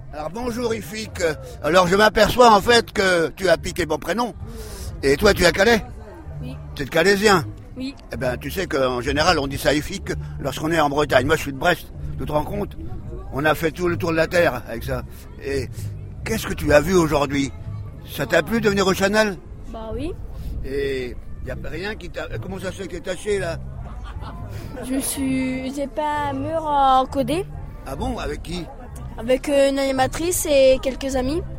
Alors bonjour Ifik. Alors je m'aperçois en fait que tu as piqué mon prénom. Et toi tu es calais? Oui. Tu es de Calaisien? Oui. Eh ben tu sais qu'en général on dit ça Ifik lorsqu'on est en Bretagne. Moi je suis de Brest, tu te rends compte? On a fait tout le tour de la terre avec ça. Et qu'est-ce que tu as vu aujourd'hui? Ça t'a plu de venir au Chanel? Bah oui. Et y a rien qui t'a... Comment ça se fait que t'es taché là? J'ai pas un mur encodé Ah bon? Avec qui? avec une animatrice et quelques amis.